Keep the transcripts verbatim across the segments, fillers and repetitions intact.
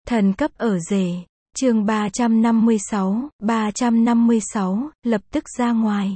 Thần cấp ở rể. Chương ba trăm năm mươi sáu, ba trăm năm mươi sáu, lập tức ra ngoài.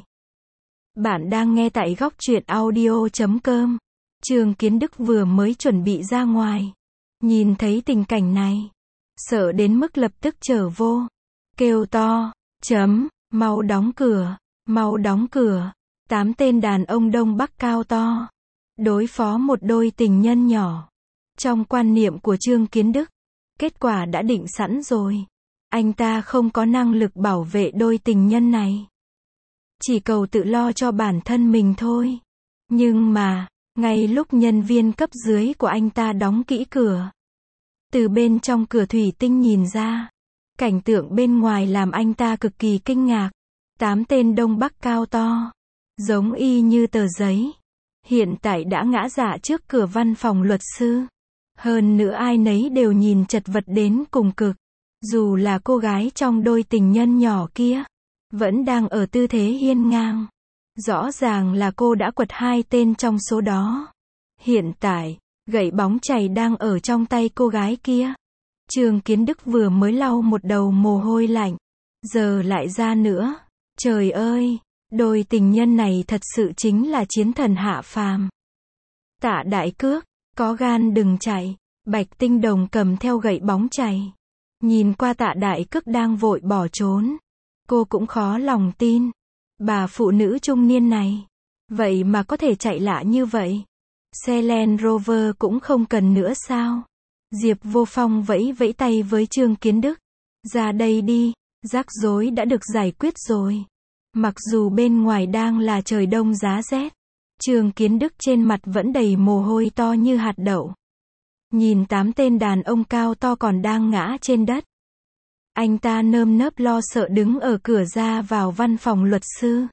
Bạn đang nghe tại góc truyện audio chấm com. Trương Kiến Đức vừa mới chuẩn bị ra ngoài. Nhìn thấy tình cảnh này. Sợ đến mức lập tức trở vô. Kêu to, chấm, mau đóng cửa, mau đóng cửa. Tám tên đàn ông Đông Bắc cao to. Đối phó một đôi tình nhân nhỏ. Trong quan niệm của Trương Kiến Đức, kết quả đã định sẵn rồi. Anh ta không có năng lực bảo vệ đôi tình nhân này. Chỉ cầu tự lo cho bản thân mình thôi. Nhưng mà, ngay lúc nhân viên cấp dưới của anh ta đóng kỹ cửa, từ bên trong cửa thủy tinh nhìn ra, cảnh tượng bên ngoài làm anh ta cực kỳ kinh ngạc. Tám tên Đông Bắc cao to, giống y như tờ giấy, hiện tại đã ngã dạ trước cửa văn phòng luật sư. Hơn nữa ai nấy đều nhìn chật vật đến cùng cực. Dù là cô gái trong đôi tình nhân nhỏ kia, vẫn đang ở tư thế hiên ngang. Rõ ràng là cô đã quật hai tên trong số đó. Hiện tại, gậy bóng chày đang ở trong tay cô gái kia. Trương Kiến Đức vừa mới lau một đầu mồ hôi lạnh. Giờ lại ra nữa. Trời ơi, đôi tình nhân này thật sự chính là chiến thần hạ phàm. Tạ Đại Cước, có gan đừng chạy. Bạch Tinh Đồng cầm theo gậy bóng chày. Nhìn qua Tạ Đại Cước đang vội bỏ trốn. Cô cũng khó lòng tin. Bà phụ nữ trung niên này. Vậy mà có thể chạy lạ như vậy. Xe Land Rover cũng không cần nữa sao? Diệp Vô Phong vẫy vẫy tay với Trương Kiến Đức. Ra đây đi, rắc rối đã được giải quyết rồi. Mặc dù bên ngoài đang là trời đông giá rét. Trương Kiến Đức trên mặt vẫn đầy mồ hôi to như hạt đậu. Nhìn tám tên đàn ông cao to còn đang ngã trên đất. Anh ta nơm nớp lo sợ đứng ở cửa ra vào văn phòng luật sư.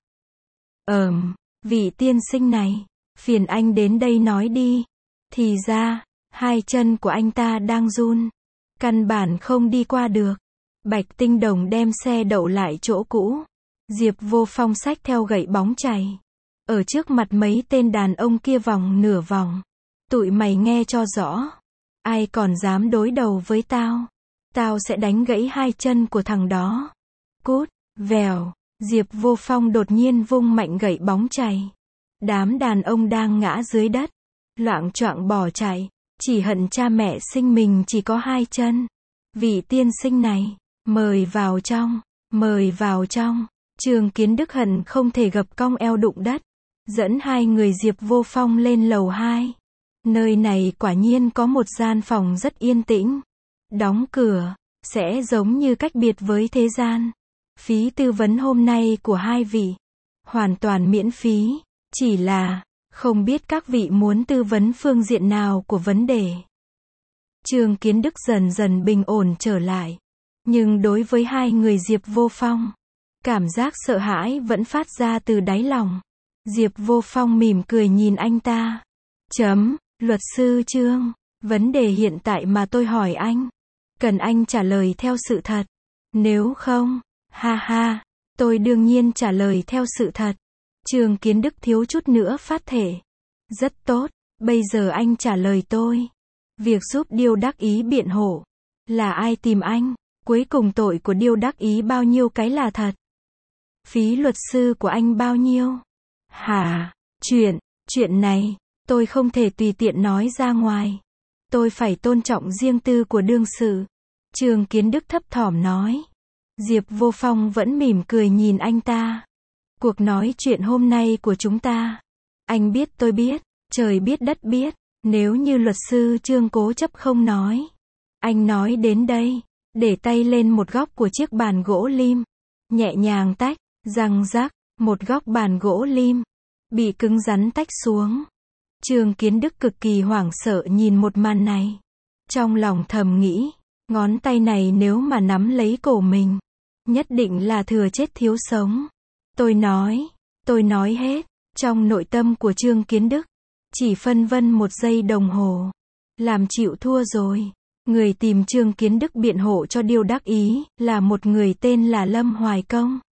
Ờm, vị tiên sinh này, phiền anh đến đây nói đi. Thì ra, hai chân của anh ta đang run. Căn bản không đi qua được. Bạch Tinh Đồng đem xe đậu lại chỗ cũ. Diệp Vô Phong xách theo gậy bóng chày. Ở trước mặt mấy tên đàn ông kia vòng nửa vòng. Tụi mày nghe cho rõ. Ai còn dám đối đầu với tao? Tao sẽ đánh gãy hai chân của thằng đó. Cút, vèo. Diệp Vô Phong đột nhiên vung mạnh gậy bóng chày. Đám đàn ông đang ngã dưới đất, loạng choạng bỏ chạy. Chỉ hận cha mẹ sinh mình chỉ có hai chân. Vị tiên sinh này, mời vào trong, mời vào trong. Trương Kiến Đức hận không thể gập cong eo đụng đất. Dẫn hai người Diệp Vô Phong lên lầu hai. Nơi này quả nhiên có một gian phòng rất yên tĩnh. Đóng cửa, sẽ giống như cách biệt với thế gian. Phí tư vấn hôm nay của hai vị, hoàn toàn miễn phí. Chỉ là, không biết các vị muốn tư vấn phương diện nào của vấn đề. Trương Kiến Đức dần dần bình ổn trở lại. Nhưng đối với hai người Diệp Vô Phong, cảm giác sợ hãi vẫn phát ra từ đáy lòng. Diệp Vô Phong mỉm cười nhìn anh ta. Chấm, luật sư Trương, vấn đề hiện tại mà tôi hỏi anh, cần anh trả lời theo sự thật. Nếu không, ha ha, tôi đương nhiên trả lời theo sự thật. Trương Kiến Đức thiếu chút nữa phát thể. Rất tốt, bây giờ anh trả lời tôi. Việc giúp Điêu Đắc Ý biện hộ, là ai tìm anh? Cuối cùng tội của Điêu Đắc Ý bao nhiêu cái là thật? Phí luật sư của anh bao nhiêu? Hả? Chuyện, chuyện này, tôi không thể tùy tiện nói ra ngoài. Tôi phải tôn trọng riêng tư của đương sự. Trương Kiến Đức thấp thỏm nói. Diệp Vô Phong vẫn mỉm cười nhìn anh ta. Cuộc nói chuyện hôm nay của chúng ta, anh biết tôi biết, trời biết đất biết. Nếu như luật sư Trương cố chấp không nói, anh nói đến đây, để tay lên một góc của chiếc bàn gỗ lim, nhẹ nhàng tách, răng rắc, một góc bàn gỗ lim bị cứng rắn tách xuống. Trương Kiến Đức cực kỳ hoảng sợ nhìn một màn này. Trong lòng thầm nghĩ, ngón tay này nếu mà nắm lấy cổ mình, nhất định là thừa chết thiếu sống. Tôi nói, tôi nói hết. Trong nội tâm của Trương Kiến Đức, chỉ phân vân một giây đồng hồ, làm chịu thua rồi. Người tìm Trương Kiến Đức biện hộ cho Điêu Đắc Ý, là một người tên là Lâm Hoài Công.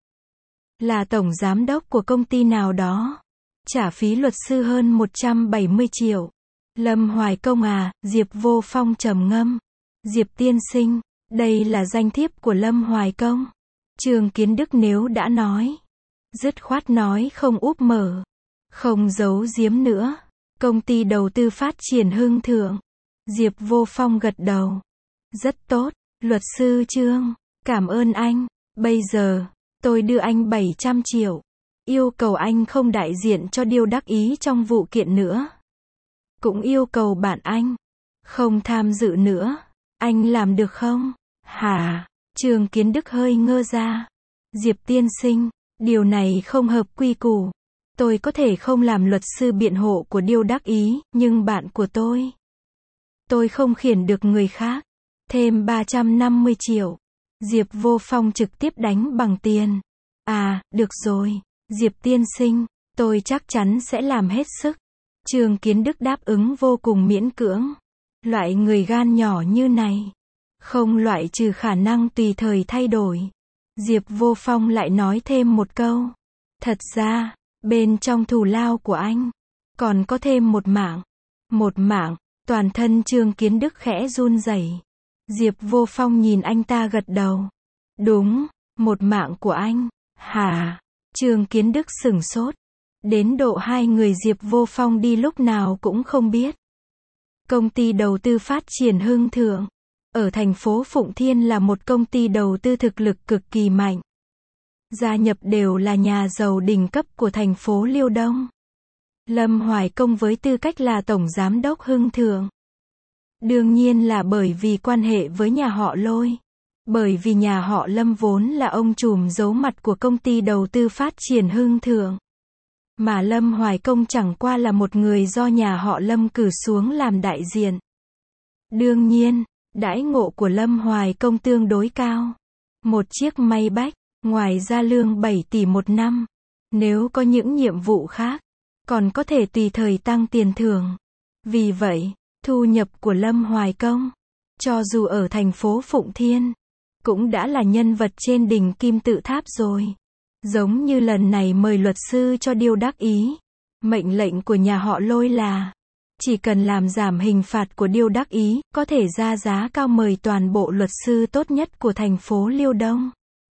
Là tổng giám đốc của công ty nào đó. Trả phí luật sư hơn một trăm bảy mươi triệu. Lâm Hoài Công à, Diệp Vô Phong trầm ngâm. Diệp tiên sinh, đây là danh thiếp của Lâm Hoài Công. Trương Kiến Đức nếu đã nói, dứt khoát nói không úp mở, không giấu giếm nữa. Công ty đầu tư phát triển Hưng Thượng. Diệp Vô Phong gật đầu. Rất tốt, luật sư Trương, cảm ơn anh. Bây giờ, tôi đưa anh bảy trăm triệu. Yêu cầu anh không đại diện cho Điêu Đắc Ý trong vụ kiện nữa. Cũng yêu cầu bạn anh không tham dự nữa. Anh làm được không? Hả? Trương Kiến Đức hơi ngơ ra. Diệp tiên sinh, điều này không hợp quy củ. Tôi có thể không làm luật sư biện hộ của Điêu Đắc Ý, nhưng bạn của tôi, tôi không khiển được người khác. Thêm ba trăm năm mươi triệu. Diệp Vô Phong trực tiếp đánh bằng tiền. À, được rồi. Diệp tiên sinh, tôi chắc chắn sẽ làm hết sức. Trương Kiến Đức đáp ứng vô cùng miễn cưỡng. Loại người gan nhỏ như này, không loại trừ khả năng tùy thời thay đổi. Diệp Vô Phong lại nói thêm một câu. Thật ra, bên trong thù lao của anh, còn có thêm một mảng. Một mảng, toàn thân Trương Kiến Đức khẽ run rẩy. Diệp Vô Phong nhìn anh ta gật đầu. Đúng, một mảng của anh. Hả? Trương Kiến Đức sửng sốt. Đến độ hai người Diệp Vô Phong đi lúc nào cũng không biết. Công ty đầu tư phát triển Hưng Thượng, ở thành phố Phụng Thiên là một công ty đầu tư thực lực cực kỳ mạnh. Gia nhập đều là nhà giàu đỉnh cấp của thành phố Liêu Đông. Lâm Hoài Công với tư cách là tổng giám đốc Hưng Thượng. Đương nhiên là bởi vì quan hệ với nhà họ Lôi. Bởi vì nhà họ Lâm vốn là ông trùm giấu mặt của công ty đầu tư phát triển Hưng Thượng. Mà Lâm Hoài Công chẳng qua là một người do nhà họ Lâm cử xuống làm đại diện. Đương nhiên, đãi ngộ của Lâm Hoài Công tương đối cao. Một chiếc Maybach, ngoài ra lương bảy tỷ một năm. Nếu có những nhiệm vụ khác, còn có thể tùy thời tăng tiền thưởng. Vì vậy, thu nhập của Lâm Hoài Công, cho dù ở thành phố Phụng Thiên, cũng đã là nhân vật trên đỉnh kim tự tháp rồi. Giống như lần này mời luật sư cho Điêu Đắc Ý. Mệnh lệnh của nhà họ Lôi là, chỉ cần làm giảm hình phạt của Điêu Đắc Ý, có thể ra giá cao mời toàn bộ luật sư tốt nhất của thành phố Liêu Đông.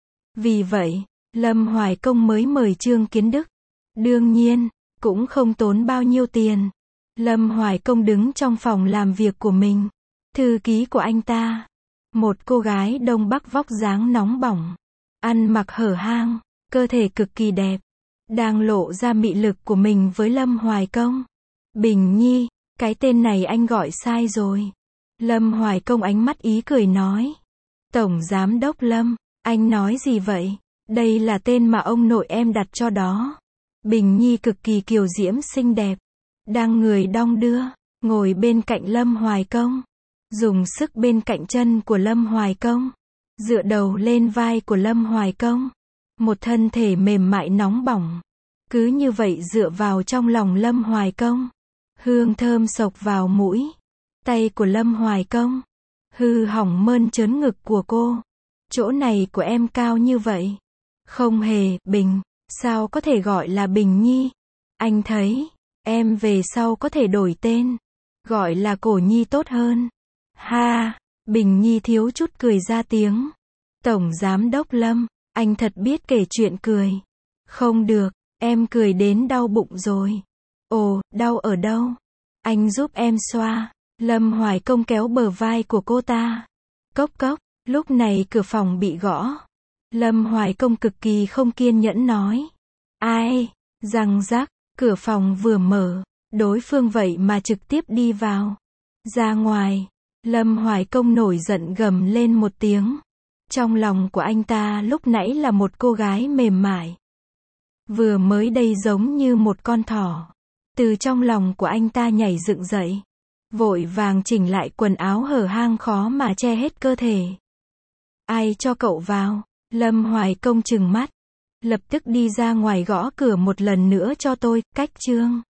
Vì vậy, Lâm Hoài Công mới mời Trương Kiến Đức. Đương nhiên, cũng không tốn bao nhiêu tiền. Lâm Hoài Công đứng trong phòng làm việc của mình. Thư ký của anh ta, một cô gái Đông Bắc vóc dáng nóng bỏng, ăn mặc hở hang, cơ thể cực kỳ đẹp, đang lộ ra mị lực của mình với Lâm Hoài Công. Bình Nhi, cái tên này anh gọi sai rồi. Lâm Hoài Công ánh mắt ý cười nói. Tổng Giám đốc Lâm, anh nói gì vậy? Đây là tên mà ông nội em đặt cho đó. Bình Nhi cực kỳ kiều diễm xinh đẹp, đang người đong đưa, ngồi bên cạnh Lâm Hoài Công, dùng sức bên cạnh chân của Lâm Hoài Công, dựa đầu lên vai của Lâm Hoài Công. Một thân thể mềm mại nóng bỏng, cứ như vậy dựa vào trong lòng Lâm Hoài Công. Hương thơm sộc vào mũi. Tay của Lâm Hoài Công hư hỏng mơn trớn ngực của cô. Chỗ này của em cao như vậy. Không hề, Bình, sao có thể gọi là Bình Nhi? Anh thấy, em về sau có thể đổi tên, gọi là Cổ Nhi tốt hơn. Ha, Bình Nhi thiếu chút cười ra tiếng. Tổng Giám đốc Lâm, anh thật biết kể chuyện cười. Không được, em cười đến đau bụng rồi. Ồ, đau ở đâu? Anh giúp em xoa. Lâm Hoài Công kéo bờ vai của cô ta. Cốc cốc, lúc này cửa phòng bị gõ. Lâm Hoài Công cực kỳ không kiên nhẫn nói. Ai? Răng rắc, cửa phòng vừa mở, đối phương vậy mà trực tiếp đi vào. Ra ngoài, Lâm Hoài Công nổi giận gầm lên một tiếng. Trong lòng của anh ta lúc nãy là một cô gái mềm mại. Vừa mới đây giống như một con thỏ. Từ trong lòng của anh ta nhảy dựng dậy. Vội vàng chỉnh lại quần áo hở hang khó mà che hết cơ thể. Ai cho cậu vào? Lâm Hoài Công trừng mắt. Lập tức đi ra ngoài gõ cửa một lần nữa cho tôi, cách Trương